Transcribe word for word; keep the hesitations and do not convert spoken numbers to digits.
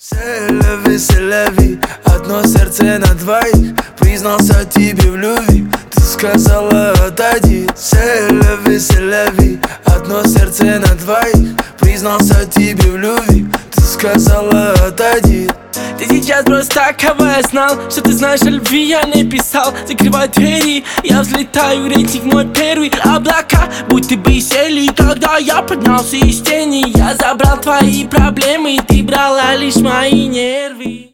C'est la vie, c'est la vie. Одно сердце на двоих. Признался тебе в любви, ты сказала отойди. C'est la vie, c'est la vie. Одно сердце на двоих. Признался тебе в любви, ты сказала отойди. Ты сейчас просто так, кого я знал, что ты знаешь о любви, я не писал. Закрывай двери, я взлетаю, рейтинг мой первый. Облака, будто бы сели, когда я поднялся из тени. Я забрал твои проблемы, ты брала лишь мои нервы.